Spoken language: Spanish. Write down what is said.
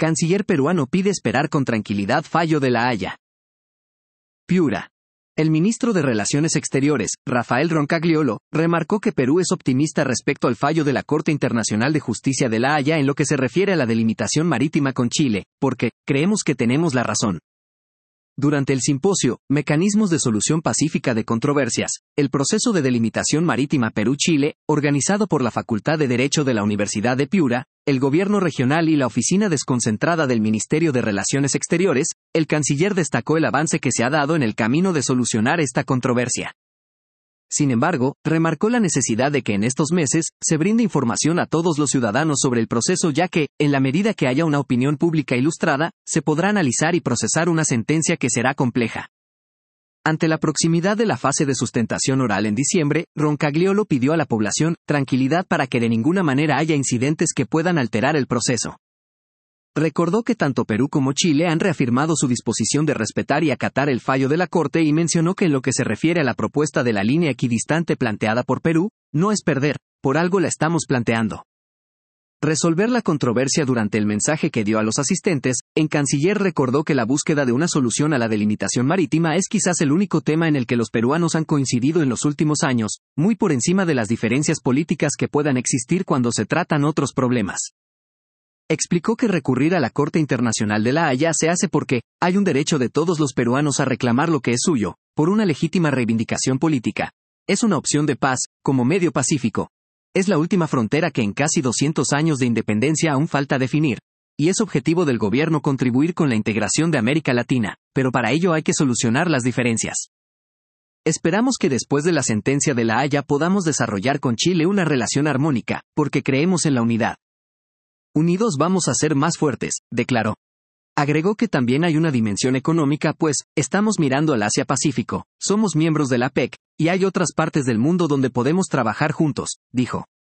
Canciller peruano pide esperar con tranquilidad fallo de La Haya. Piura. El ministro de Relaciones Exteriores, Rafael Roncagliolo, remarcó que Perú es optimista respecto al fallo de la Corte Internacional de Justicia de La Haya en lo que se refiere a la delimitación marítima con Chile, porque creemos que tenemos la razón. Durante el simposio, Mecanismos de Solución Pacífica de Controversias, el proceso de delimitación marítima Perú-Chile, organizado por la Facultad de Derecho de la Universidad de Piura, el Gobierno Regional y la Oficina Desconcentrada del Ministerio de Relaciones Exteriores, el canciller destacó el avance que se ha dado en el camino de solucionar esta controversia. Sin embargo, remarcó la necesidad de que en estos meses se brinde información a todos los ciudadanos sobre el proceso, ya que, en la medida que haya una opinión pública ilustrada, se podrá analizar y procesar una sentencia que será compleja. Ante la proximidad de la fase de sustentación oral en diciembre, Roncagliolo pidió a la población tranquilidad para que de ninguna manera haya incidentes que puedan alterar el proceso. Recordó que tanto Perú como Chile han reafirmado su disposición de respetar y acatar el fallo de la Corte y mencionó que en lo que se refiere a la propuesta de la línea equidistante planteada por Perú, no es perder, por algo la estamos planteando. Resolver la controversia. Durante el mensaje que dio a los asistentes, el canciller recordó que la búsqueda de una solución a la delimitación marítima es quizás el único tema en el que los peruanos han coincidido en los últimos años, muy por encima de las diferencias políticas que puedan existir cuando se tratan otros problemas. Explicó que recurrir a la Corte Internacional de La Haya se hace porque hay un derecho de todos los peruanos a reclamar lo que es suyo, por una legítima reivindicación política. Es una opción de paz, como medio pacífico. Es la última frontera que en casi 200 años de independencia aún falta definir. Y es objetivo del gobierno contribuir con la integración de América Latina, pero para ello hay que solucionar las diferencias. Esperamos que después de la sentencia de La Haya podamos desarrollar con Chile una relación armónica, porque creemos en la unidad. Unidos vamos a ser más fuertes, declaró. Agregó que también hay una dimensión económica, pues, estamos mirando al Asia-Pacífico, somos miembros de la PEC, y hay otras partes del mundo donde podemos trabajar juntos, dijo.